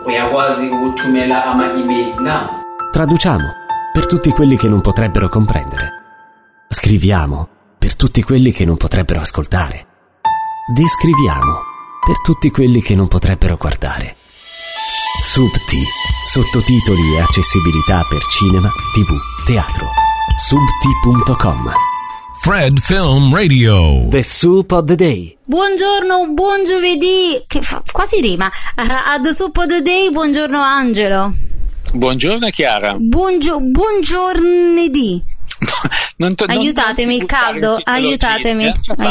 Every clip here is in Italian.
uyakwazi ukuthumela ama-email na. Traduciamo per tutti quelli che non potrebbero comprendere. Scriviamo per tutti quelli che non potrebbero ascoltare. Descriviamo per tutti quelli che non potrebbero guardare. Subti, sottotitoli e accessibilità per cinema, TV, teatro. Subti.com. Fred Film Radio. The Soup of the Day. Buongiorno, buon giovedì, che quasi rima. A The Soup of the Day, buongiorno Angelo. Buongiorno Chiara. Buongiornedì. Aiutatemi, il caldo, aiutatemi.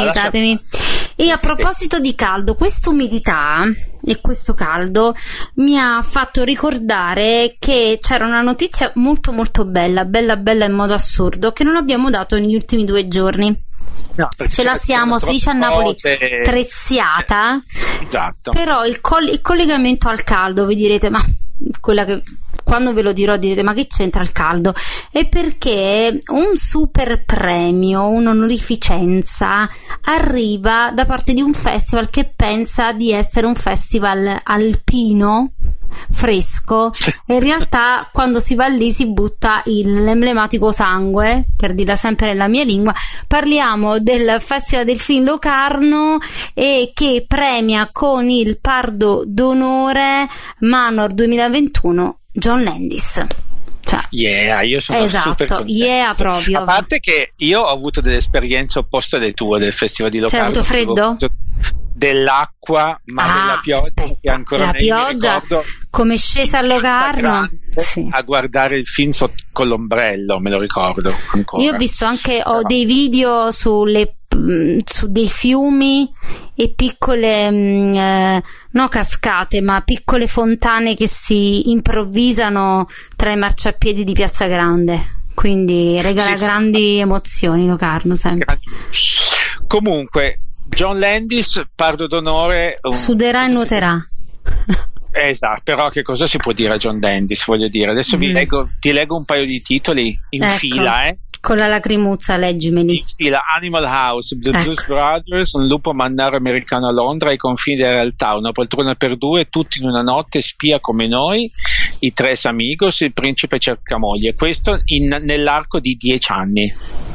E a proposito di caldo, questa umidità e questo caldo mi ha fatto ricordare che c'era una notizia molto molto bella in modo assurdo, che non abbiamo dato negli ultimi 2 giorni. No, ce la siamo, si dice a Napoli, treziata. Esatto. Però il collegamento al caldo, vi direte, ma quella che quando ve lo dirò direte ma che c'entra il caldo? È perché un super premio, un'onorificenza arriva da parte di un festival che pensa di essere un festival alpino fresco, e in realtà quando si va lì si butta l'emblematico sangue, per dirla sempre nella mia lingua. Parliamo del Festival del Film Locarno, e che premia con il Pardo d'Onore Manor 2021 John Landis. Cioè, io sono super contento. Proprio. A parte che io ho avuto delle esperienze opposte alle tue del Festival di Locarno. C'è avuto freddo? Dell'acqua, ma della pioggia, che ancora la pioggia, come è scesa a Locarno, sì. A guardare il film con l'ombrello, me lo ricordo ancora. Io ho visto anche dei video su dei fiumi e piccole no cascate, ma piccole fontane che si improvvisano tra i marciapiedi di Piazza Grande, quindi regala grandi emozioni Locarno sempre. Comunque John Landis, Pardo d'Onore, suderà e nuoterà. Esatto, però che cosa si può dire a John Landis? Voglio dire, adesso ti leggo un paio di titoli in fila, con la lacrimuzza, leggimeli. In fila: Animal House, The Blues Brothers, Un lupo mannaro americano a Londra, I confini della realtà, Una poltrona per due, Tutti in una notte, Spia come noi, I Tres Amigos, Il principe cerca moglie. Questo nell'arco di 10 anni.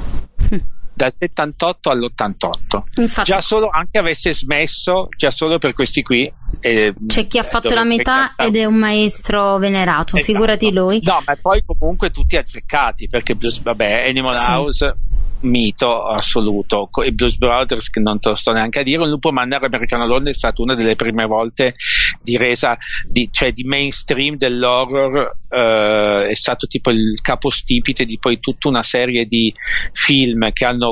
Dal 78 all'88. Infatti, già solo, anche avesse smesso, già solo per questi qui, c'è chi ha fatto la metà ed è un maestro venerato, esatto. Figurati lui. No, ma poi comunque tutti azzeccati, perché Animal House, mito assoluto, i Blues Brothers, che non te lo sto neanche a dire. Un lupo mannaro americano a Londra è stata una delle prime volte di resa di mainstream dell'horror, è stato tipo il capostipite di poi tutta una serie di film che hanno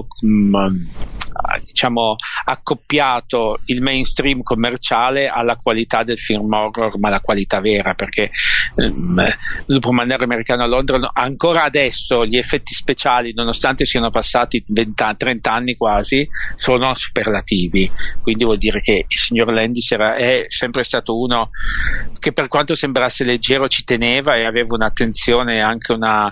diciamo accoppiato il mainstream commerciale alla qualità del film horror, ma la qualità vera, perché il lupo mannaro americano a Londra ancora adesso gli effetti speciali, nonostante siano passati 30 anni quasi, sono superlativi. Quindi vuol dire che il signor Landis è sempre stato uno che, per quanto sembrasse leggero, ci teneva e aveva un'attenzione, anche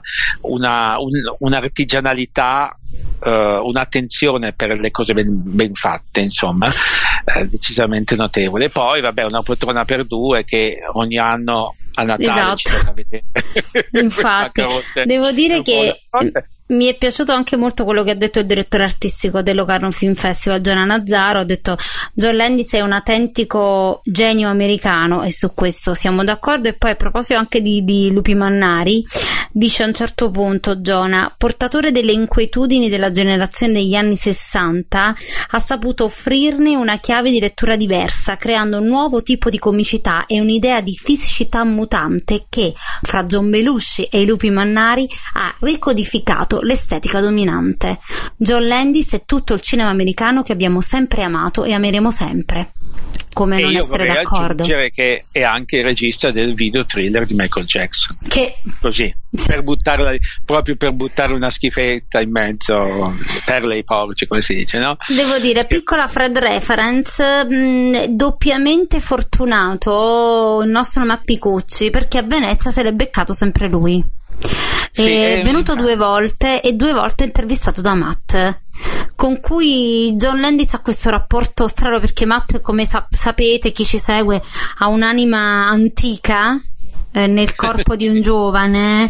un'artigianalità, un'attenzione per le cose ben fatte, insomma, decisamente notevole. Poi Una poltrona per due, che ogni anno a Natale ci da vedere. Infatti devo dire che mi è piaciuto anche molto quello che ha detto il direttore artistico del Locarno Film Festival, Gianna Nazzaro. Ha detto: John Landis è un autentico genio americano, e su questo siamo d'accordo. E poi, a proposito anche di lupi mannari, dice a un certo punto Giona: portatore delle inquietudini della generazione degli anni 60, ha saputo offrirne una chiave di lettura diversa, creando un nuovo tipo di comicità e un'idea di fisicità mutante che, fra John Belushi e i lupi mannari, ha ricodificato l'estetica dominante. John Landis è tutto il cinema americano che abbiamo sempre amato e ameremo sempre. Come non essere d'accordo? Io vorrei aggiungere che è anche il regista del video thriller di Michael Jackson. Che così, proprio per buttare una schifetta in mezzo, perle ai porci, come si dice, no? Devo dire, piccola Fred reference, doppiamente fortunato il nostro Matt Picucci, perché a Venezia se l'è beccato sempre lui. È venuto 2 volte e 2 volte intervistato da Matt, con cui John Landis ha questo rapporto strano, perché Matt, come sapete, chi ci segue, ha un'anima antica nel corpo di un giovane,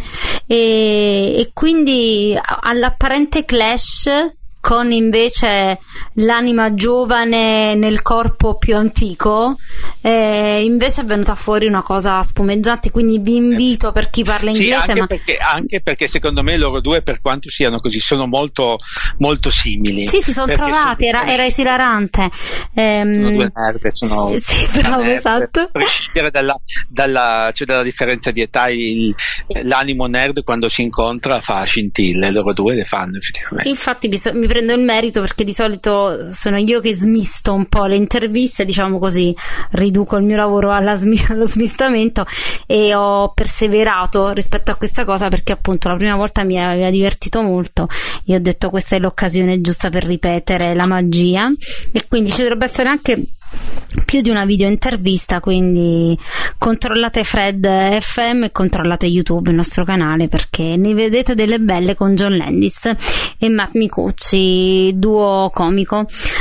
e quindi all'apparente clash con invece l'anima giovane nel corpo più antico, invece è venuta fuori una cosa spumeggiante, quindi vi invito, per chi parla inglese, anche perché secondo me loro due, per quanto siano così, sono molto molto simili. Sì, si sono trovati, era esilarante. Sono due nerd, sì, bravo, nerd, esatto. A prescindere dalla differenza di età, l'animo nerd quando si incontra fa scintille, loro due le fanno effettivamente. Infatti mi prendo il merito, perché di solito sono io che smisto un po' le interviste, diciamo così, riduco il mio lavoro allo smistamento, e ho perseverato rispetto a questa cosa perché appunto la prima volta mi aveva divertito molto. Io ho detto questa è l'occasione giusta per ripetere la magia, e quindi ci dovrebbe essere anche più di una video intervista, quindi controllate Fred FM e controllate YouTube, il nostro canale, perché ne vedete delle belle con John Landis e Matt Micucci, duo comico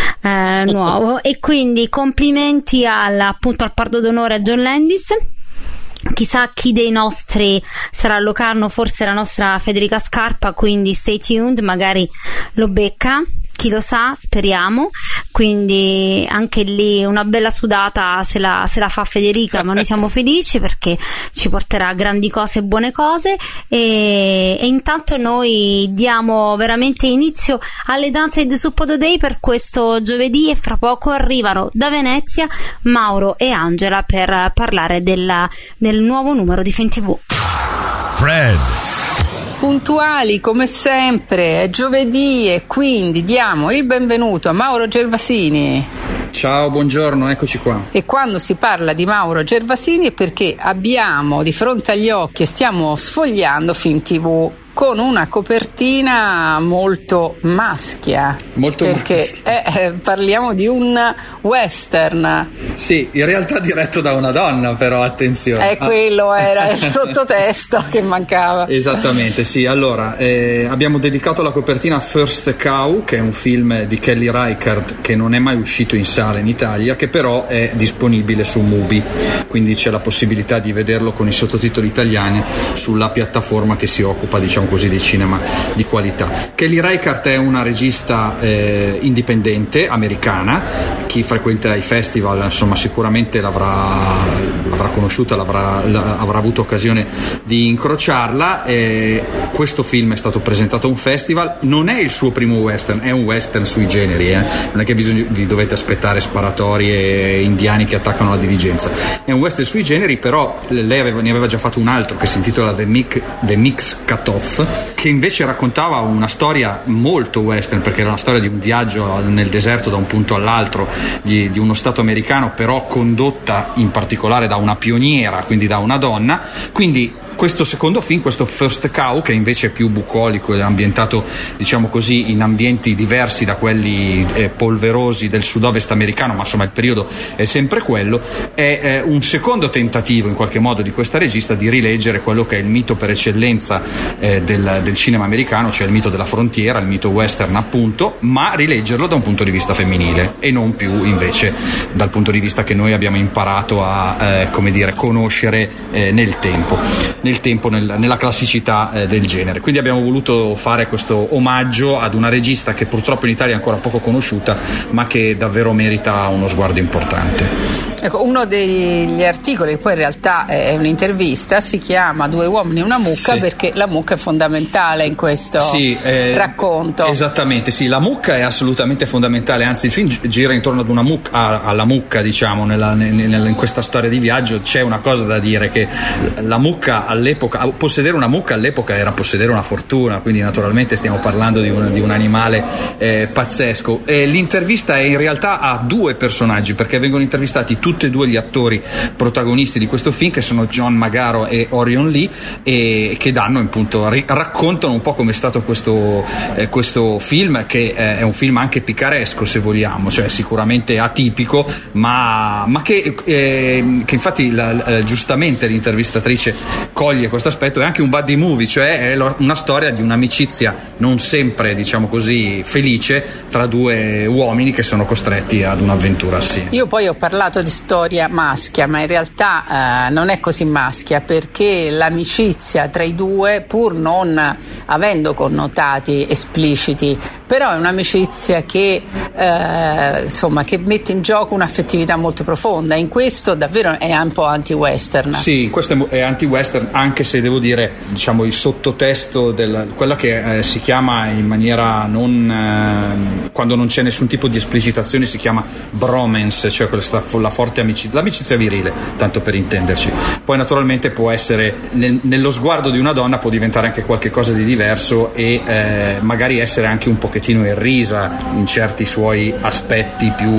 nuovo. E quindi complimenti appunto al pardo d'onore a John Landis. Chissà chi dei nostri sarà a Locarno, forse la nostra Federica Scarpa, quindi stay tuned, magari lo becca, chi lo sa, speriamo. Quindi anche lì una bella sudata se la fa Federica, ma noi siamo felici perché ci porterà grandi cose e buone cose, e intanto noi diamo veramente inizio alle danze di The Suppo Day per questo giovedì, e fra poco arrivano da Venezia Mauro e Angela per parlare del nuovo numero di FilmTV. Fred. Puntuali come sempre, è giovedì, e quindi diamo il benvenuto a Mauro Gervasini. Ciao, buongiorno, eccoci qua. E quando si parla di Mauro Gervasini è perché abbiamo di fronte agli occhi e stiamo sfogliando FilmTV con una copertina molto maschia. Perché parliamo di un western. Sì, in realtà diretto da una donna, però attenzione. Quello era il sottotesto che mancava. Esattamente, sì. Allora, abbiamo dedicato la copertina a First Cow, che è un film di Kelly Reichardt che non è mai uscito in sala in Italia, che però è disponibile su Mubi, quindi c'è la possibilità di vederlo con i sottotitoli italiani sulla piattaforma che si occupa, diciamo così, di cinema di qualità. Kelly Reichardt è una regista indipendente americana. Chi frequenta i festival, insomma, sicuramente l'avrà conosciuta, avrà avuto occasione di incrociarla. Questo film è stato presentato a un festival, non è il suo primo western, è un western sui generi, non è che vi dovete aspettare sparatorie indiani che attaccano la diligenza, è un western sui generi, però lei ne aveva già fatto un altro che si intitola The Mix Cut-Off, che invece raccontava una storia molto western, perché era una storia di un viaggio nel deserto da un punto all'altro di uno stato americano, però condotta in particolare da una pioniera, quindi da una donna. Quindi questo secondo film, questo First Cow, che invece è più bucolico e ambientato, diciamo così, in ambienti diversi da quelli polverosi del sud-ovest americano, ma insomma il periodo è sempre quello, è un secondo tentativo in qualche modo di questa regista di rileggere quello che è il mito per eccellenza del cinema americano, cioè il mito della frontiera, il mito western appunto, ma rileggerlo da un punto di vista femminile e non più invece dal punto di vista che noi abbiamo imparato a conoscere nel tempo, nella classicità del genere. Quindi abbiamo voluto fare questo omaggio ad una regista che purtroppo in Italia è ancora poco conosciuta, ma che davvero merita uno sguardo importante. Ecco, uno degli articoli, poi in realtà è un'intervista, si chiama Due uomini e una mucca, sì, perché la mucca è fondamentale in questo racconto. Esattamente, sì, la mucca è assolutamente fondamentale, anzi il film gira intorno ad una mucca, alla mucca, diciamo, in questa storia di viaggio. C'è una cosa da dire, che la mucca all'epoca, possedere una mucca all'epoca era possedere una fortuna, quindi naturalmente stiamo parlando di un animale pazzesco. L'intervista è in realtà a due personaggi, perché vengono intervistati tutti e due gli attori protagonisti di questo film, che sono John Magaro e Orion Lee, e che danno appunto, raccontano un po' come è stato questo film, che è un film anche picaresco, se vogliamo, cioè sicuramente atipico, ma che infatti giustamente l'intervistatrice coglie questo aspetto. È anche un buddy movie, cioè è una storia di un'amicizia non sempre, diciamo così, felice tra due uomini che sono costretti ad un'avventura assieme. Io poi ho parlato di storia maschia, ma in realtà non è così maschia, perché l'amicizia tra i due, pur non avendo connotati espliciti, però è un'amicizia che che mette in gioco un'affettività molto profonda. In questo davvero è un po' anti-western. Sì, questo è anti-western, anche se devo dire, diciamo, il sottotesto quella che si chiama in maniera quando non c'è nessun tipo di esplicitazione, si chiama bromance, cioè la forte amicizia, l'amicizia virile, tanto per intenderci. Poi naturalmente può essere nello sguardo di una donna, può diventare anche qualche cosa di diverso e magari essere anche un pochettino irrisa in certi suoi aspetti più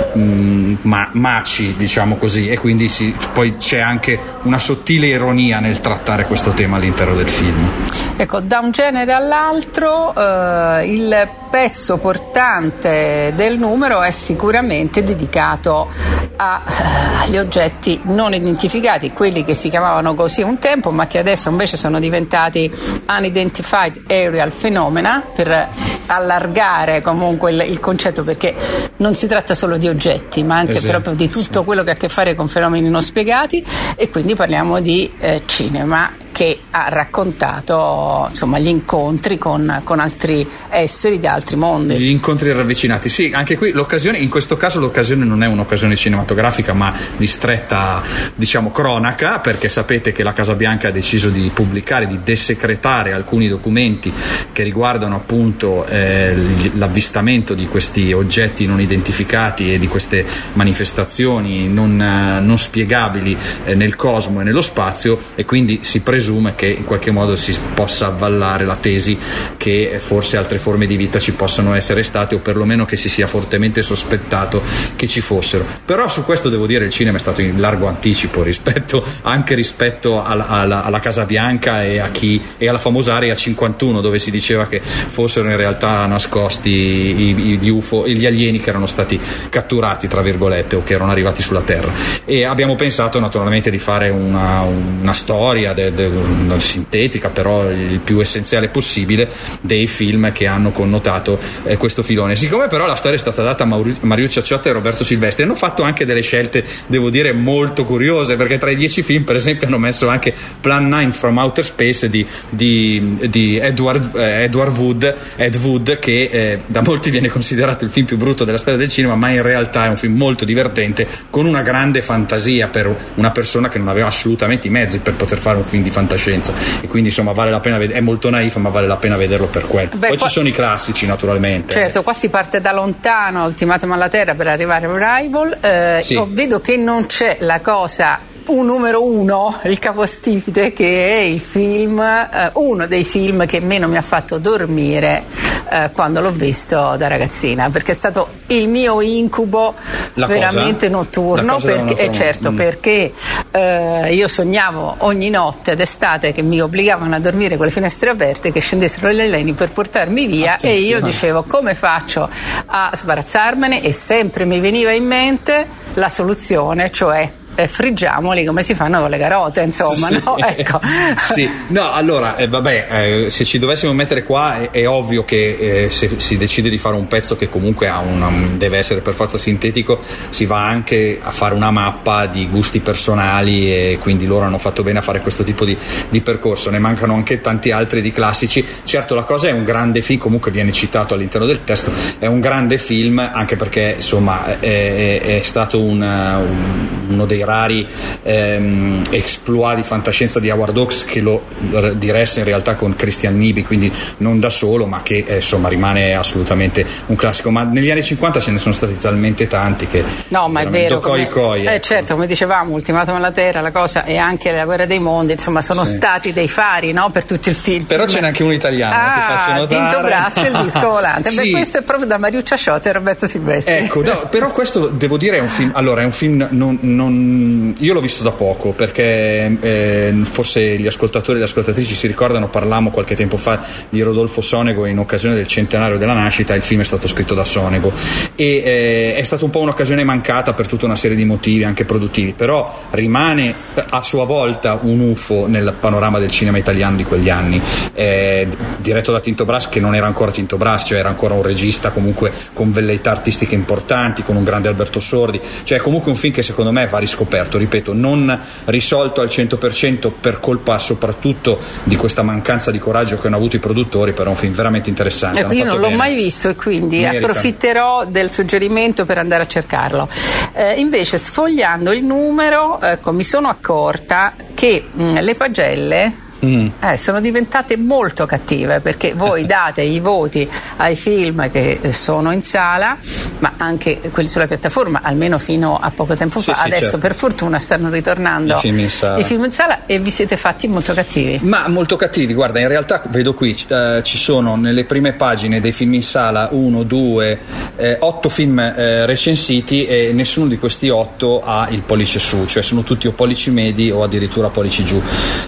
maci, diciamo così, e quindi poi c'è anche una sottile ironia nel trattare questo tema all'interno del film. Ecco, da un genere all'altro il pezzo portante del numero è sicuramente dedicato agli oggetti non identificati, quelli che si chiamavano così un tempo, ma che adesso invece sono diventati Unidentified Aerial Phenomena, per allargare comunque il concetto, perché non si tratta solo di oggetti, ma anche proprio di tutto quello che ha a che fare con fenomeni non spiegati, e quindi parliamo di cinema che ha raccontato, insomma, gli incontri con altri esseri di altri mondi. Gli incontri ravvicinati, sì, anche qui l'occasione, in questo caso l'occasione non è un'occasione cinematografica, ma di stretta, diciamo, cronaca, perché sapete che la Casa Bianca ha deciso di pubblicare, di desecretare alcuni documenti che riguardano appunto l'avvistamento di questi oggetti non identificati e di queste manifestazioni non spiegabili nel cosmo e nello spazio, e quindi si presume che in qualche modo si possa avvallare la tesi che forse altre forme di vita ci possano essere state, o perlomeno che si sia fortemente sospettato che ci fossero. Però su questo devo dire il cinema è stato in largo anticipo rispetto alla Casa Bianca e alla famosa Area 51, dove si diceva che fossero in realtà nascosti gli UFO e gli alieni che erano stati catturati, tra virgolette, o che erano arrivati sulla Terra. E abbiamo pensato naturalmente di fare una storia sintetica, però il più essenziale possibile, dei film che hanno connotato questo filone. Siccome però la storia è stata data a Mario Ciacciotta e Roberto Silvestri, hanno fatto anche delle scelte, devo dire, molto curiose, perché tra i 10 film, per esempio, hanno messo anche Plan 9 from Outer Space di Ed Wood, che da molti viene considerato il film più brutto della storia del cinema, ma in realtà è un film molto divertente, con una grande fantasia per una persona che non aveva assolutamente i mezzi per poter fare un film di fantascienza, e quindi insomma vale la pena è molto naif, ma vale la pena vederlo per quello. Poi ci sono i classici, naturalmente. Certo, qua si parte da lontano, Ultimatum alla Terra, per arrivare a Arrival. Sì. Io vedo che non c'è la cosa numero uno, il capostipite, che è il film, uno dei film che meno mi ha fatto dormire quando l'ho visto da ragazzina, perché è stato il mio incubo veramente notturno, perché io sognavo ogni notte d'estate che mi obbligavano a dormire con le finestre aperte, che scendessero gli alieni per portarmi via. Attenzione. E io dicevo: come faccio a sbarazzarmene? E sempre mi veniva in mente la soluzione, cioè friggiamoli come si fanno con le carote, insomma, sì. No? Ecco. Sì, no, allora, se ci dovessimo mettere qua, è ovvio che se si decide di fare un pezzo che comunque deve essere per forza sintetico, si va anche a fare una mappa di gusti personali, e quindi loro hanno fatto bene a fare questo tipo di percorso. Ne mancano anche tanti altri di classici. Certo, La Cosa è un grande film, comunque viene citato all'interno del testo, è un grande film, anche perché insomma è stato uno dei rari exploit di fantascienza di Howard Hawks, che lo diresse in realtà con Christian Nibi, quindi non da solo, ma che insomma rimane assolutamente un classico. Ma negli anni 50 ce ne sono stati talmente tanti che no, ma è vero, ecco. Certo, come dicevamo, Ultimatum alla Terra, La Cosa, e anche La Guerra dei Mondi, insomma, sono stati dei fari, no, per tutto il film. Però ce n'è anche un italiano, ti faccio notare. Tinto Brass, il disco volante. Sì. Beh, questo è proprio da Mario Ciacciotta e Roberto Silvestri. Ecco, no, però questo devo dire è un film, allora è un film non io l'ho visto da poco, perché forse gli ascoltatori e le ascoltatrici si ricordano, parlammo qualche tempo fa di Rodolfo Sonego in occasione del centenario della nascita. Il film è stato scritto da Sonego e è stata un po' un'occasione mancata per tutta una serie di motivi anche produttivi, però rimane a sua volta un UFO nel panorama del cinema italiano di quegli anni, diretto da Tinto Brass, che non era ancora Tinto Brass, cioè era ancora un regista comunque con velleità artistiche importanti, con un grande Alberto Sordi, cioè comunque un film che secondo me va riscoperto, ripeto, non risolto al 100% per colpa soprattutto di questa mancanza di coraggio che hanno avuto i produttori, però è un film veramente interessante. Io non l'ho mai visto e quindi approfitterò del suggerimento per andare a cercarlo. Invece, sfogliando il numero, mi sono accorta che le pagelle sono diventate molto cattive, perché voi date i voti ai film che sono in sala, ma anche quelli sulla piattaforma, almeno fino a poco tempo fa. Adesso certo, per fortuna stanno ritornando i film in sala e vi siete fatti molto cattivi. Ma molto cattivi, guarda, in realtà vedo qui ci sono nelle prime pagine dei film in sala 1, 2, 8 film recensiti, e nessuno di questi 8 ha il pollice su, cioè sono tutti o pollici medi o addirittura pollici giù.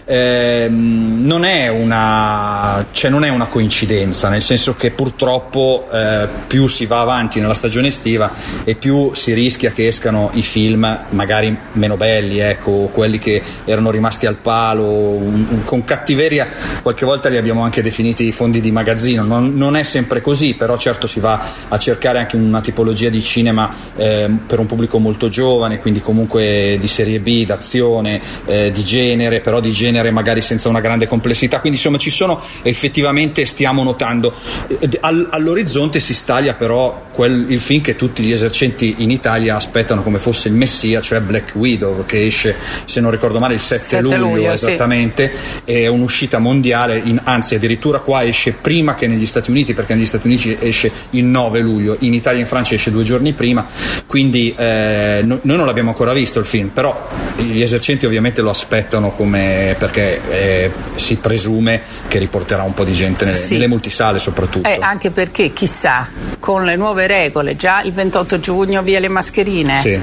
Non è una coincidenza, nel senso che purtroppo più si va avanti nella stagione estiva e più si rischia che escano i film magari meno belli, ecco, quelli che erano rimasti al palo con cattiveria. Qualche volta li abbiamo anche definiti i fondi di magazzino, non è sempre così, però certo si va a cercare anche una tipologia di cinema per un pubblico molto giovane, quindi comunque di serie B, d'azione, di genere, però di genere magari senza una grande complessità. Quindi insomma ci sono, effettivamente stiamo notando all'orizzonte si staglia però il film che tutti gli esercenti in Italia aspettano come fosse il messia, cioè Black Widow, che esce, se non ricordo male, il 7 luglio esattamente, sì. È un'uscita mondiale, anzi addirittura qua esce prima che negli Stati Uniti, perché negli Stati Uniti esce il 9 luglio, in Italia e in Francia esce 2 giorni prima, quindi noi non l'abbiamo ancora visto il film, però gli esercenti ovviamente lo aspettano, perché si presume che riporterà un po' di gente nelle multisale soprattutto. Anche perché chissà, con le nuove regole già il 28 giugno via le mascherine. Sì.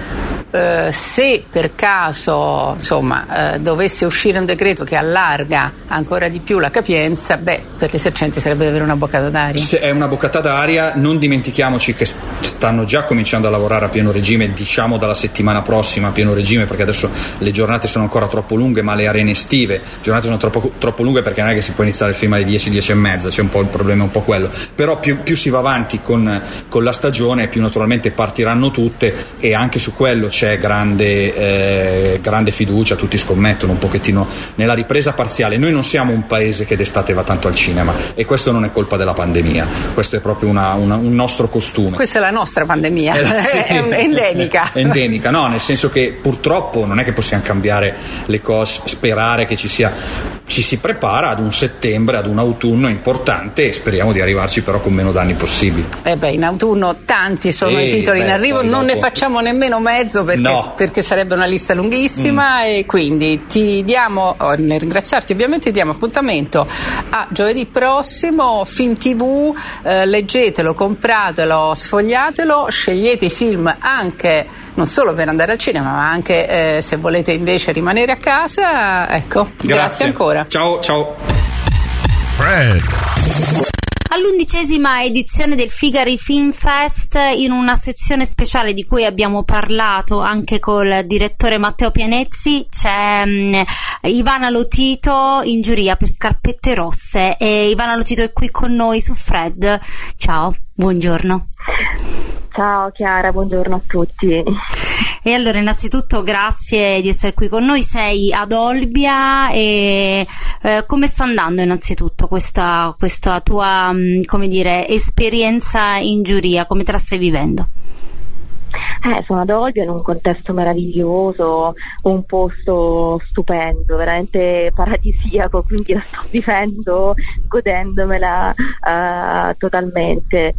Se per caso dovesse uscire un decreto che allarga ancora di più la capienza, per gli esercenti sarebbe davvero una boccata d'aria. È una boccata d'aria. Non dimentichiamoci che stanno già cominciando a lavorare a pieno regime, diciamo dalla settimana prossima a pieno regime, perché adesso le giornate sono ancora troppo lunghe, ma le arene estive giornate sono troppo lunghe, perché non è che si può iniziare il film alle 10 e mezza, c'è un po' il problema, è un po' quello. Però più si va avanti con la stagione, più naturalmente partiranno tutte, e anche su quello c'è grande fiducia, tutti scommettono un pochettino nella ripresa parziale. Noi non siamo un paese che d'estate va tanto al cinema, e questo non è colpa della pandemia, questo è proprio un nostro costume. Questa è la nostra pandemia, è endemica. È endemica, no, nel senso che purtroppo non è che possiamo cambiare le cose, sperare che ci si prepara ad un settembre, ad un autunno importante, e speriamo di arrivarci però con meno danni possibili. In autunno tanti sono i titoli in arrivo, non ne facciamo nemmeno mezzo perché sarebbe una lista lunghissima, e quindi ti diamo, nel ringraziarti ovviamente, diamo appuntamento a giovedì prossimo, Film TV, leggetelo, compratelo, sfogliatelo, scegliete i film anche non solo per andare al cinema, ma anche se volete invece rimanere a casa. Ecco, grazie ancora. Ciao. Fred. All'11ª edizione del Figari Film Fest, in una sezione speciale di cui abbiamo parlato anche col direttore Matteo Pianezzi, c'è Ivana Lotito in giuria per Scarpette Rosse, e Ivana Lotito è qui con noi su Fred. Ciao, buongiorno. Ciao Chiara, buongiorno a tutti. E allora, innanzitutto grazie di essere qui con noi. Sei ad Olbia, e come sta andando innanzitutto questa tua esperienza in giuria, come te la stai vivendo? Sono ad Olbia, in un contesto meraviglioso, un posto stupendo, veramente paradisiaco, quindi la sto vivendo, godendomela totalmente.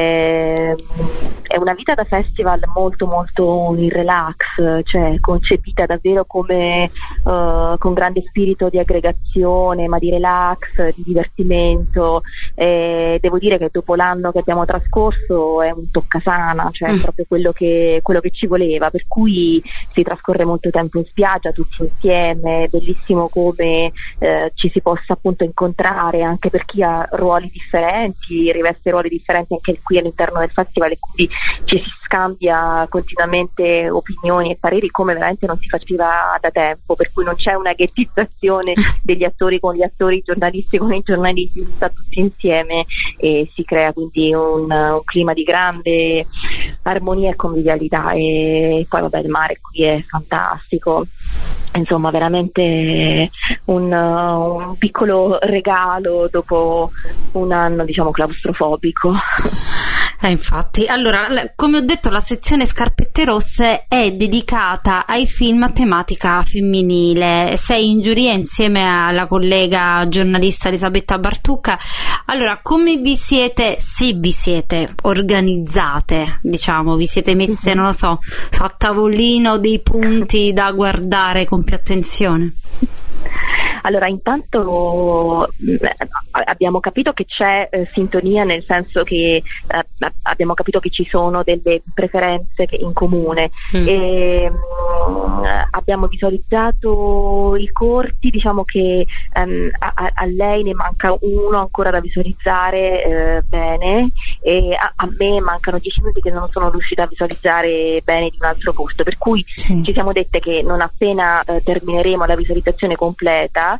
È una vita da festival molto molto in relax, cioè concepita davvero come con grande spirito di aggregazione, ma di relax, di divertimento. Devo dire che dopo l'anno che abbiamo trascorso è un toccasana, cioè è proprio quello che quello che ci voleva, per cui si trascorre molto tempo in spiaggia tutti insieme, bellissimo come ci si possa appunto incontrare anche per chi ha ruoli differenti, riveste ruoli differenti anche qui all'interno del festival, e quindi ci si scambia continuamente opinioni e pareri come veramente non si faceva da tempo, per cui non c'è una ghettizzazione degli attori con gli attori, i giornalisti con i giornalisti, si sta tutti insieme e si crea quindi un clima di grande armonia e convivialità. E poi vabbè, il mare qui è fantastico, insomma veramente un piccolo regalo dopo un anno diciamo claustrofobico. Infatti, allora, come ho detto, la sezione Scarpette Rosse è dedicata ai film a tematica femminile. Sei in giuria insieme alla collega giornalista Elisabetta Bartucca. Allora, come vi siete, se vi siete organizzate, diciamo, vi siete messe, non lo so, a tavolino dei punti da guardare con più attenzione? Allora, intanto abbiamo capito che c'è sintonia, nel senso che abbiamo capito che ci sono delle preferenze in comune e abbiamo visualizzato i corti, diciamo che a lei ne manca uno ancora da visualizzare bene, e a me mancano 10 minuti che non sono riuscita a visualizzare bene di un altro corto, per cui ci siamo dette che non appena termineremo la visualizzazione completa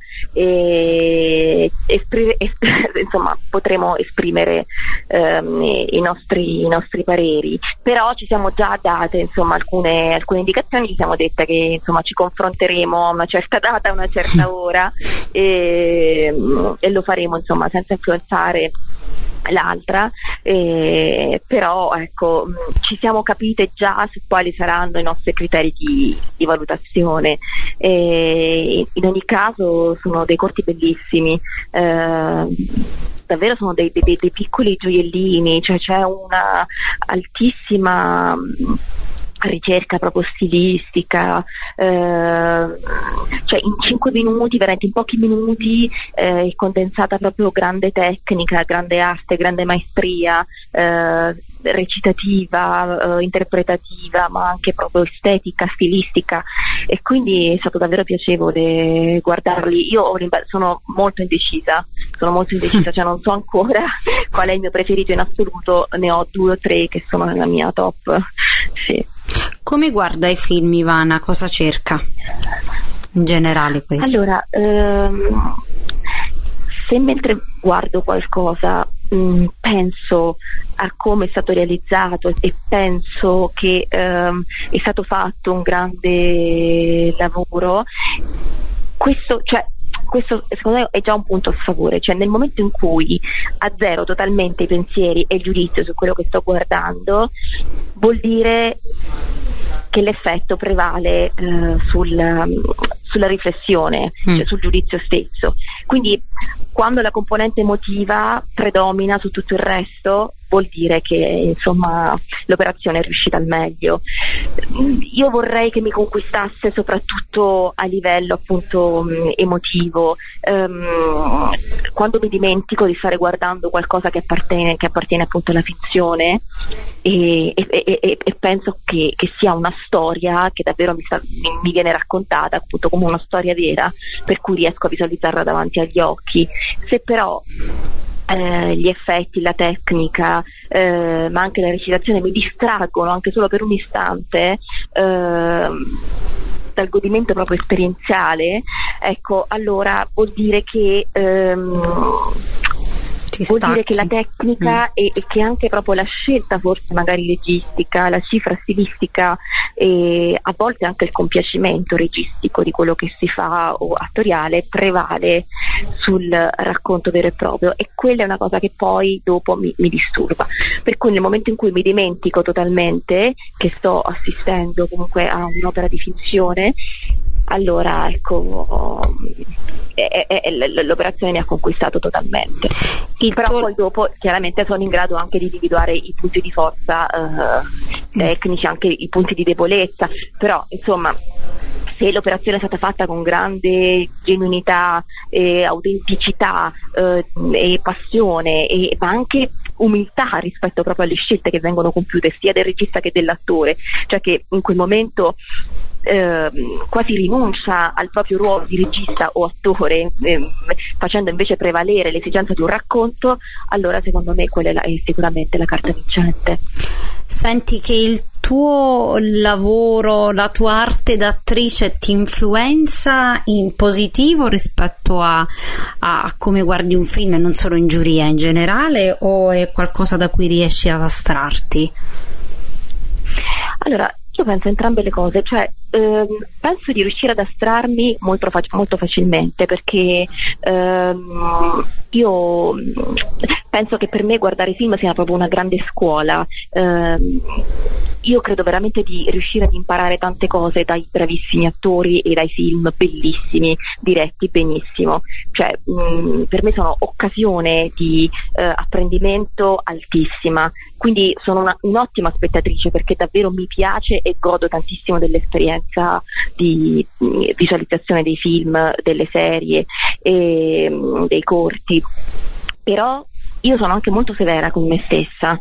insomma potremo esprimere i nostri pareri, però ci siamo già date insomma alcune indicazioni, ci siamo dette che insomma ci confronteremo a una certa data, a una certa ora e lo faremo insomma senza influenzare l'altra, però ecco, ci siamo capite già su quali saranno i nostri criteri di valutazione. In ogni caso sono dei corti bellissimi, davvero sono dei piccoli gioiellini, cioè c'è una altissima ricerca proprio stilistica, cioè in 5 minuti, veramente in pochi minuti, è condensata proprio grande tecnica, grande arte, grande maestria recitativa, interpretativa, ma anche proprio estetica, stilistica, e quindi è stato davvero piacevole guardarli. Io sono molto indecisa, cioè non so ancora qual è il mio preferito in assoluto, ne ho 2 o 3 che sono nella mia top. Sì. Come guarda i film, Ivana? Cosa cerca in generale questo? Allora, se mentre guardo qualcosa penso a come è stato realizzato e penso che è stato fatto un grande lavoro, questo secondo me è già un punto a favore, cioè nel momento in cui azzero totalmente i pensieri e il giudizio su quello che sto guardando, vuol dire che l'effetto prevale sulla riflessione, cioè sul giudizio stesso. Quindi quando la componente emotiva predomina su tutto il resto, vuol dire che insomma l'operazione è riuscita al meglio. Io vorrei che mi conquistasse soprattutto a livello appunto emotivo, quando mi dimentico di stare guardando qualcosa che appartiene appunto alla finzione e penso che sia una storia che davvero mi viene raccontata appunto come una storia vera, per cui riesco a visualizzarla davanti agli occhi. Se però gli effetti, la tecnica, ma anche la recitazione mi distraggono anche solo per un istante dal godimento proprio esperienziale, ecco, allora vuol dire che la tecnica e che anche proprio la scelta forse magari registica, la cifra stilistica e a volte anche il compiacimento registico di quello che si fa o attoriale prevale sul racconto vero e proprio, e quella è una cosa che poi dopo mi disturba, per cui nel momento in cui mi dimentico totalmente che sto assistendo comunque a un'opera di finzione, allora ecco l'operazione mi ha conquistato totalmente. Poi dopo chiaramente sono in grado anche di individuare i punti di forza tecnici, anche i punti di debolezza, però insomma se l'operazione è stata fatta con grande genuinità, autenticità e passione, ma anche umiltà rispetto proprio alle scelte che vengono compiute sia del regista che dell'attore, cioè che in quel momento quasi rinuncia al proprio ruolo di regista o attore, facendo invece prevalere l'esigenza di un racconto, allora secondo me quella è sicuramente la carta vincente. Senti che il tuo lavoro, la tua arte d'attrice ti influenza in positivo rispetto a come guardi un film, e non solo in giuria, in generale, o è qualcosa da cui riesci ad astrarti? Allora, io penso entrambe le cose, cioè penso di riuscire ad astrarmi molto facilmente, perché io penso che per me guardare film sia proprio una grande scuola. Io credo veramente di riuscire ad imparare tante cose dai bravissimi attori e dai film bellissimi, diretti benissimo, cioè per me sono occasione di apprendimento altissima, quindi sono un'ottima spettatrice, perché davvero mi piace e godo tantissimo dell'esperienza di visualizzazione dei film, delle serie e dei corti, però io sono anche molto severa con me stessa,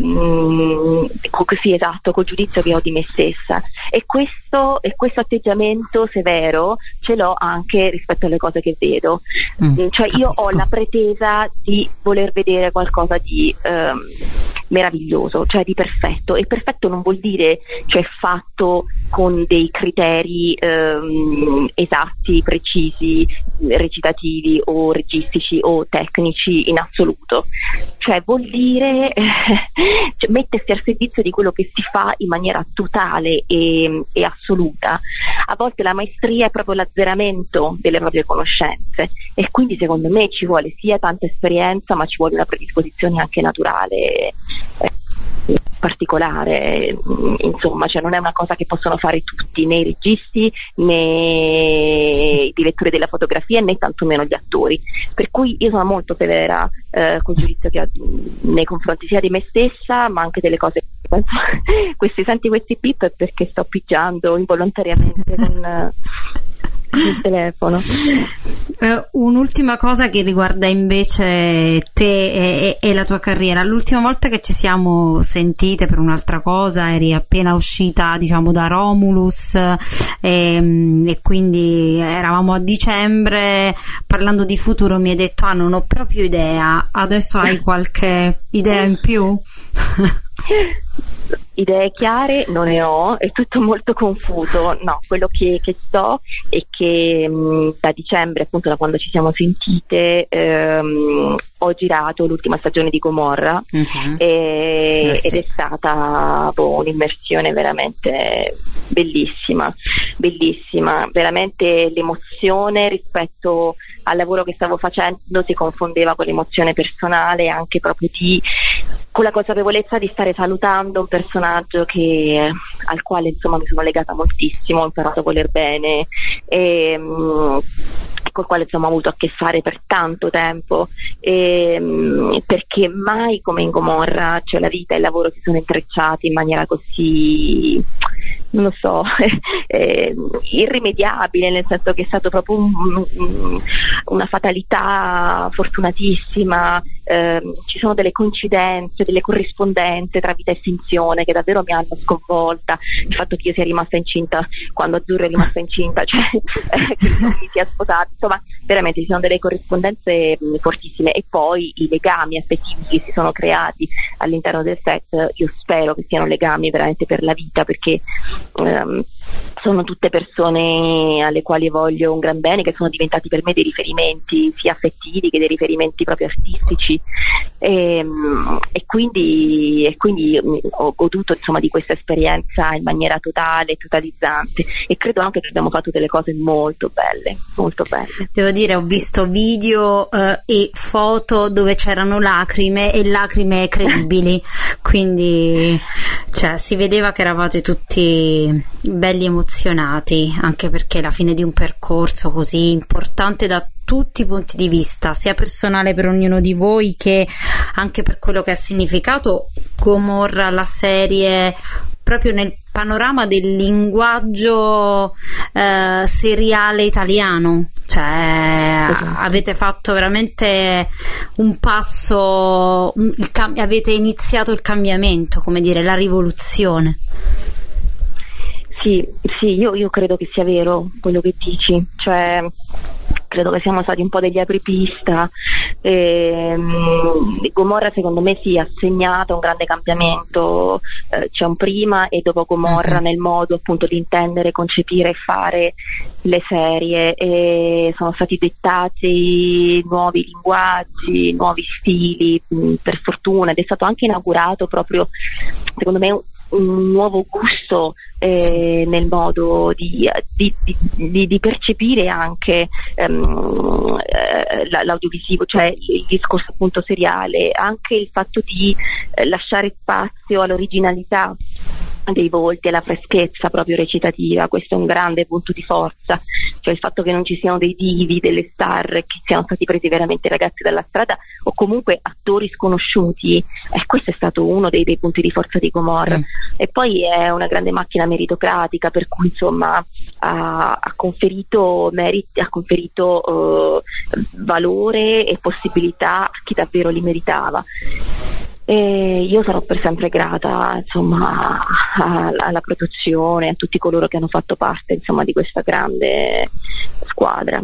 sì, esatto, col giudizio che ho di me stessa, e questo atteggiamento severo ce l'ho anche rispetto alle cose che vedo, cioè io ho la pretesa di voler vedere qualcosa di meraviglioso, cioè di perfetto, e perfetto non vuol dire cioè fatto con dei criteri esatti, precisi, recitativi o registici o tecnici in assoluto, cioè vuol dire cioè mettersi al servizio di quello che si fa in maniera totale e assoluta. A volte la maestria è proprio l'azzeramento delle proprie conoscenze, e quindi secondo me ci vuole sia tanta esperienza, ma ci vuole una predisposizione anche naturale particolare, insomma, cioè non è una cosa che possono fare tutti, né i registi né i direttori della fotografia, né tantomeno gli attori, per cui io sono molto severa col giudizio che ho nei confronti sia di me stessa, ma anche delle cose. Senti questi pip è perché sto pigiando involontariamente con il telefono. Un'ultima cosa che riguarda invece te e la tua carriera. L'ultima volta che ci siamo sentite per un'altra cosa eri appena uscita, diciamo, da Romulus, e quindi eravamo a dicembre. Parlando di futuro mi hai detto non ho proprio idea. Adesso hai qualche idea in più? Idee chiare non ne ho, è tutto molto confuso. No, quello che so è che da dicembre, appunto da quando ci siamo sentite, ho girato l'ultima stagione di Gomorra, ed è stata un'immersione veramente bellissima, veramente l'emozione rispetto al lavoro che stavo facendo si confondeva con l'emozione personale, anche proprio con la consapevolezza di stare salutando un personaggio al quale insomma mi sono legata moltissimo, ho imparato a voler bene e col quale insomma ho avuto a che fare per tanto tempo, perché mai come in Gomorra, cioè la vita e il lavoro si sono intrecciati in maniera così, non lo so, irrimediabile, nel senso che è stato proprio una fatalità fortunatissima. Ci sono delle coincidenze, delle corrispondenze tra vita e finzione che davvero mi hanno sconvolta. Il fatto che io sia rimasta incinta quando Azzurra è rimasta incinta, cioè che non mi sia sposata, insomma veramente ci sono delle corrispondenze fortissime, e poi i legami affettivi che si sono creati all'interno del set, io spero che siano legami veramente per la vita, perché sono tutte persone alle quali voglio un gran bene, che sono diventati per me dei riferimenti sia affettivi che dei riferimenti proprio artistici, e quindi ho goduto insomma di questa esperienza in maniera totale, totalizzante, e credo anche che abbiamo fatto delle cose molto belle. Devo dire, ho visto video e foto dove c'erano lacrime, e lacrime credibili, quindi cioè si vedeva che eravate tutti belli emozionati, anche perché la fine di un percorso così importante da tutti i punti di vista, sia personale per ognuno di voi che anche per quello che ha significato Gomorra, la serie, proprio nel panorama del linguaggio seriale italiano, Cioè, avete fatto veramente un passo, avete iniziato il cambiamento, come dire, la rivoluzione. Sì, io credo che sia vero quello che dici, cioè credo che siamo stati un po' degli apripista. Gomorra secondo me ha segnato un grande cambiamento, c'è un prima e dopo Gomorra nel modo appunto di intendere, concepire e fare le serie, e sono stati dettati nuovi linguaggi, nuovi stili, per fortuna, ed è stato anche inaugurato proprio secondo me un nuovo gusto nel modo di percepire anche l'audiovisivo, cioè il discorso appunto seriale, anche il fatto di lasciare spazio all'originalità dei volti, alla freschezza proprio recitativa. Questo è un grande punto di forza, cioè il fatto che non ci siano dei divi, delle star che siano stati presi veramente ragazzi dalla strada o comunque attori sconosciuti, questo è stato uno dei punti di forza di Gomorra. E poi è una grande macchina meritocratica, per cui insomma ha conferito meriti, ha conferito valore e possibilità a chi davvero li meritava. E io sarò per sempre grata, insomma, alla produzione, a tutti coloro che hanno fatto parte, insomma, di questa grande squadra.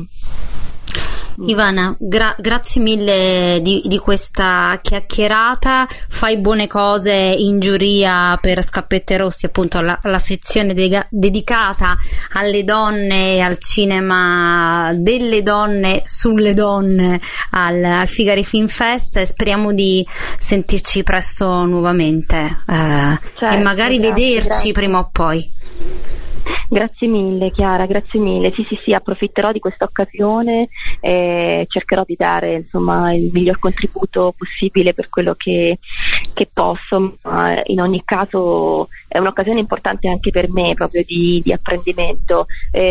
Ivana, grazie mille di questa chiacchierata. Fai buone cose in giuria per Scappette Rossi, appunto la sezione dedicata alle donne e al cinema delle donne sulle donne al Figari Film Fest, e speriamo di sentirci presto nuovamente, certo, e magari vederci prima o poi. Grazie mille Chiara, grazie mille. Sì, approfitterò di questa occasione e cercherò di dare insomma il miglior contributo possibile per quello che posso. In ogni caso è un'occasione importante anche per me, proprio di apprendimento.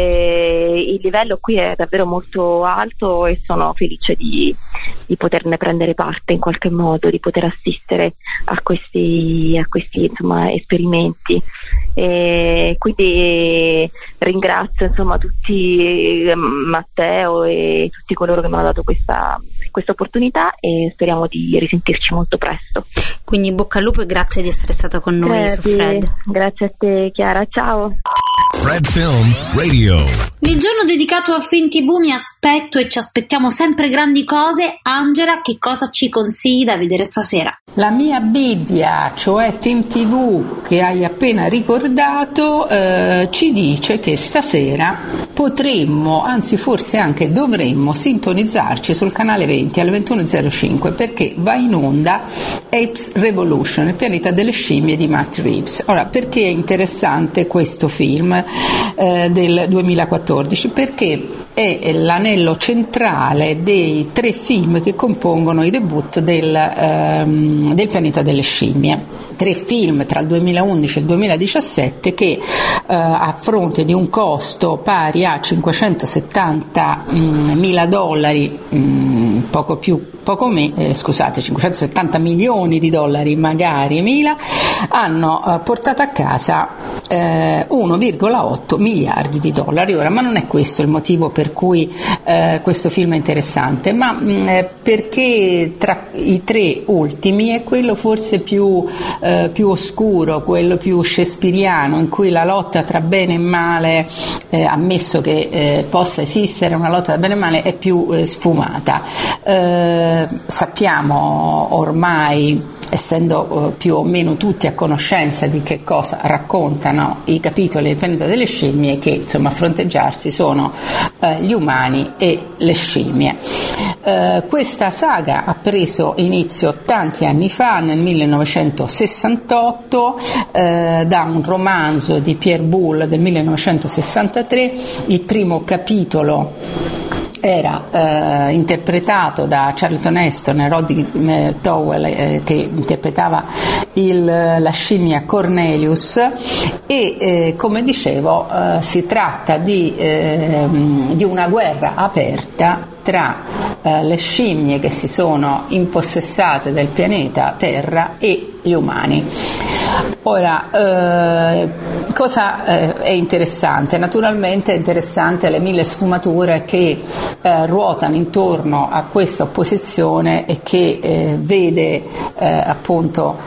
Il livello qui è davvero molto alto e sono felice di poterne prendere parte in qualche modo, di poter assistere a questi insomma esperimenti. Quindi ringrazio insomma tutti, Matteo e tutti coloro che mi hanno dato questa opportunità, e speriamo di risentirci molto presto. Quindi bocca al lupo e grazie di essere stata con noi su Fred. Grazie a te Chiara, ciao. Fred Film Radio. Nel giorno dedicato a Film TV mi aspetto e ci aspettiamo sempre grandi cose. Angela, che cosa ci consigli da vedere stasera? La mia Bibbia, cioè Film TV, che hai appena ricordato, ci dice che stasera potremmo, anzi forse anche dovremmo, sintonizzarci sul canale 20 alle 21.05, perché va in onda Apes Revolution, il pianeta delle scimmie di Matt Reeves. Ora, perché è interessante questo film del 2014? Perché è l'anello centrale dei 3 film che compongono i debut del pianeta delle scimmie. 3 film tra il 2011 e il 2017 che a fronte di un costo pari a $570 $570 milioni magari hanno portato a casa 1,8 miliardi di dollari. Ora, ma non è questo il motivo per cui questo film è interessante, ma perché tra i 3 ultimi è quello forse più oscuro, quello più shakespeariano, in cui la lotta tra bene e male, ammesso che possa esistere una lotta tra bene e male, è più sfumata. Sappiamo ormai, essendo più o meno tutti a conoscenza di che cosa raccontano i capitoli del pianeta delle scimmie, che insomma a fronteggiarsi sono gli umani e le scimmie. Questa saga ha preso inizio tanti anni fa, nel 1968, da un romanzo di Pierre Boulle del 1963. Il primo capitolo era interpretato da Charlton Heston e Roddy Towell, che interpretava la scimmia Cornelius, e come dicevo si tratta di una guerra aperta tra le scimmie che si sono impossessate del pianeta Terra e gli umani. Ora, cosa è interessante? Naturalmente è interessante le mille sfumature che ruotano intorno a questa opposizione e che vede appunto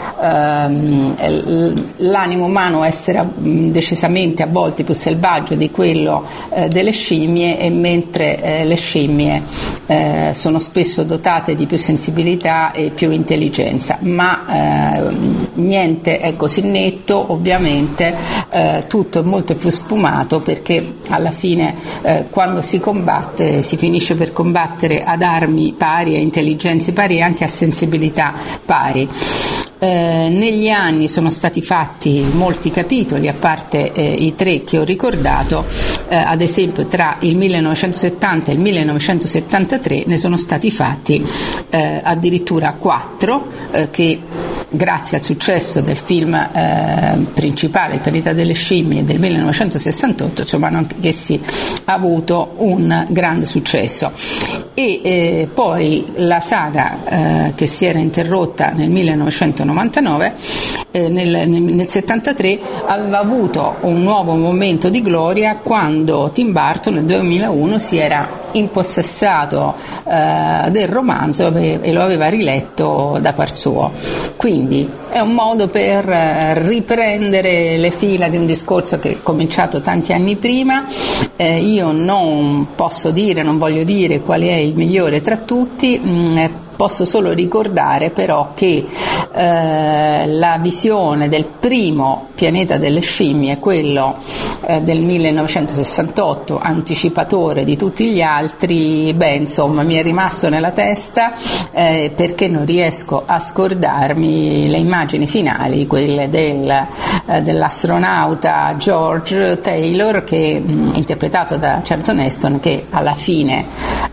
l'animo umano essere decisamente a volte più selvaggio di quello delle scimmie, e mentre le scimmie sono spesso dotate di più sensibilità e più intelligenza, ma niente è così netto, ovviamente tutto è molto più sfumato, perché alla fine quando si combatte si finisce per combattere ad armi pari, a intelligenze pari e anche a sensibilità pari. Negli anni sono stati fatti molti capitoli, a parte i 3 che ho ricordato, ad esempio tra il 1970 e il 1973 ne sono stati fatti addirittura 4 che, grazie al successo del film principale Il pianeta delle scimmie del 1968, insomma, hanno anch'essi avuto un grande successo. E poi la saga che si era interrotta nel 1999, nel 73 aveva avuto un nuovo momento di gloria quando Tim Burton nel 2001 si era impossessato del romanzo e lo aveva riletto da par suo. Quindi è un modo per riprendere le fila di un discorso che è cominciato tanti anni prima. Io non posso dire, non voglio dire qual è il migliore tra tutti, posso solo ricordare però che la visione del primo pianeta delle scimmie, quello del 1968, anticipatore di tutti gli altri, insomma, mi è rimasto nella testa perché non riesco a scordarmi le immagini finali, quelle dell'astronauta George Taylor, che interpretato da Charlton Heston, che alla fine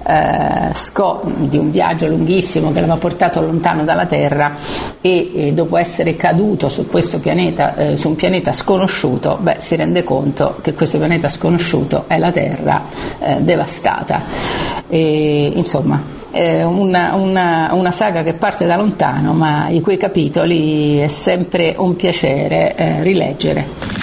di un viaggio lunghissimo che l'aveva portato lontano dalla Terra e dopo essere caduto su questo pianeta, su un pianeta sconosciuto, si rende conto che questo pianeta sconosciuto è la Terra devastata. E, insomma, è una saga che parte da lontano, ma i cui capitoli è sempre un piacere rileggere.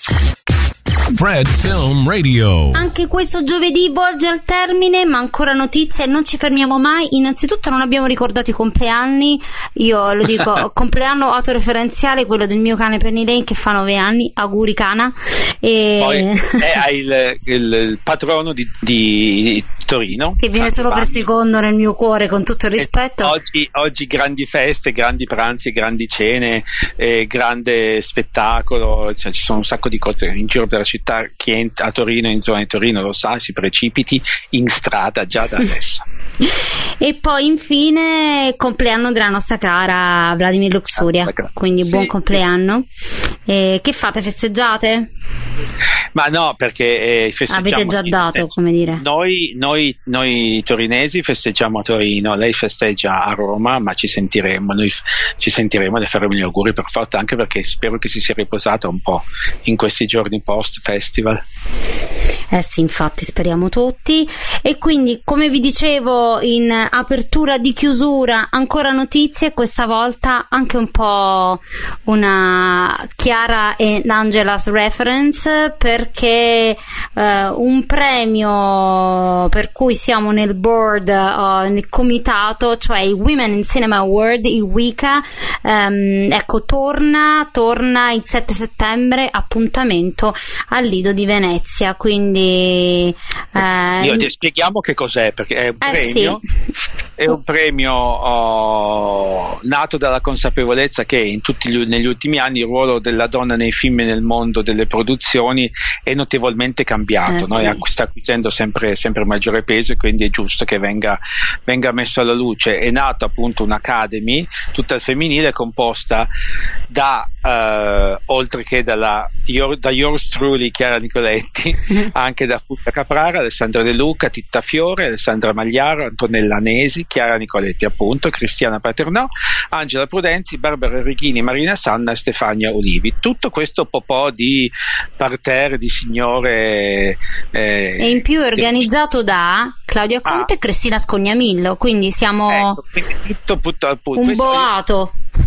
Fred Film Radio. Anche questo giovedì volge al termine, ma ancora notizie, non ci fermiamo mai. Innanzitutto non abbiamo ricordato i compleanni, io lo dico, compleanno autoreferenziale, quello del mio cane Penny Lane che fa 9 anni, auguri Cana. Poi hai il patrono di Torino, che viene solo per secondo nel mio cuore, con tutto il rispetto. Oggi grandi feste, grandi pranzi, grandi cene, grande spettacolo, cioè, ci sono un sacco di cose in giro per la città. Chi è a Torino, in zona di Torino, lo sa, si precipiti in strada già da adesso. E poi infine compleanno della nostra cara Vladimir Luxuria, quindi buon compleanno. Che fate, festeggiate? Ma no, perché avete già dato, come dire. Noi torinesi festeggiamo a Torino, lei festeggia a Roma, ma ci sentiremo, noi ci sentiremo e le faremo gli auguri per forza, anche perché spero che si sia riposata un po' in questi giorni post festival. Sì, infatti speriamo tutti. E quindi, come vi dicevo in apertura di chiusura, ancora notizie, questa volta anche un po' una Chiara e Angela's reference, perché un premio per cui siamo nel board, nel comitato, cioè i Women in Cinema Award, i WICA, ecco, torna il 7 settembre, appuntamento al Lido di Venezia, quindi spieghiamo che cos'è, perché è un premio, sì. È un premio nato dalla consapevolezza che negli ultimi anni il ruolo della donna nei film e nel mondo delle produzioni è notevolmente cambiato, no? Sì. Sta acquisendo sempre maggiore peso, e quindi è giusto che venga messo alla luce. È nato appunto un'academy tutta al femminile, composta da oltre che da yours truly Chiara Nicoletti, anche da Fulvia Caprara, Alessandra De Luca, Titta Fiore, Alessandra Magliaro, Antonella Nesi, Chiara Nicoletti appunto, Cristiana Paternò, Angela Prudenzi, Barbara Righini, Marina Sanna e Stefania Olivi. Tutto questo popò di parterre di signore e in più è organizzato da Claudia Conte e Cristina Scognamillo, quindi siamo tutto al punto. Un boato.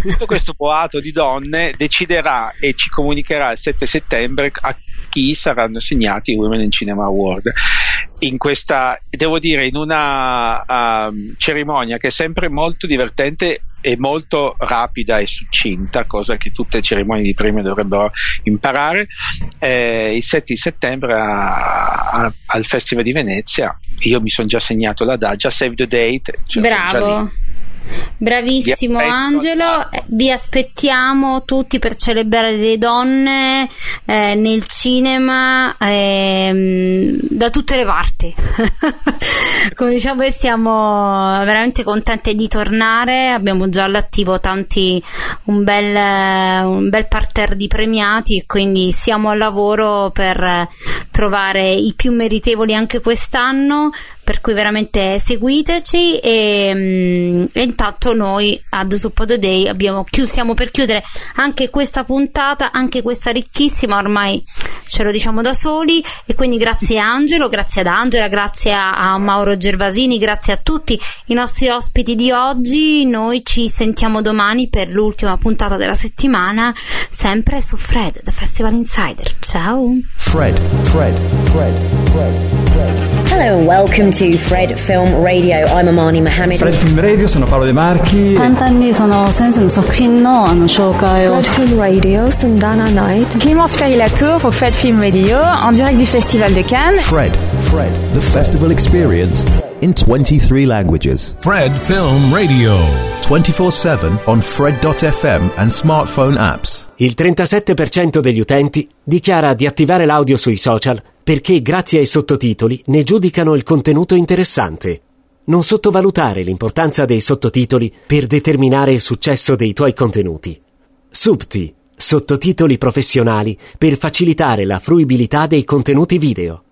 tutto questo boato di donne deciderà e ci comunicherà il 7 settembre a chi saranno assegnati i Women in Cinema Award. In questa, devo dire, in una cerimonia che è sempre molto divertente e molto rapida e succinta, cosa che tutte le cerimonie di premio dovrebbero imparare, il 7 settembre al Festival di Venezia. Io mi sono già segnato la data, save the date. Bravo. Bravissimo Angelo, vi aspettiamo tutti per celebrare le donne nel cinema da tutte le parti. Come diciamo, siamo veramente contenti di tornare, abbiamo già all'attivo un bel parterre di premiati e quindi siamo al lavoro per trovare i più meritevoli anche quest'anno, per cui veramente seguiteci e intanto noi a The Soup of the Day stiamo per chiudere anche questa puntata, anche questa ricchissima, ormai ce lo diciamo da soli, e quindi grazie a Angelo, grazie ad Angela, grazie a Mauro Gervasini, grazie a tutti i nostri ospiti di oggi. Noi ci sentiamo domani per l'ultima puntata della settimana, sempre su Fred, The Festival Insider. Ciao. Fred. Hello and welcome to Fred Film Radio. I'm Amani Mohammed. Fred Film Radio, sono Paolo De Marchi. 簡単にその先生の作品の紹介を。 Fred Film Radio, Sundana Night. Clémence Ferry-Latour pour Fred Film Radio en direct du Festival de Cannes. Fred, the festival experience in 23 languages. Fred Film Radio. 24/7 on Fred.fm and smartphone apps. Il 37% degli utenti dichiara di attivare l'audio sui social perché grazie ai sottotitoli ne giudicano il contenuto interessante. Non sottovalutare l'importanza dei sottotitoli per determinare il successo dei tuoi contenuti. Subti, sottotitoli professionali per facilitare la fruibilità dei contenuti video.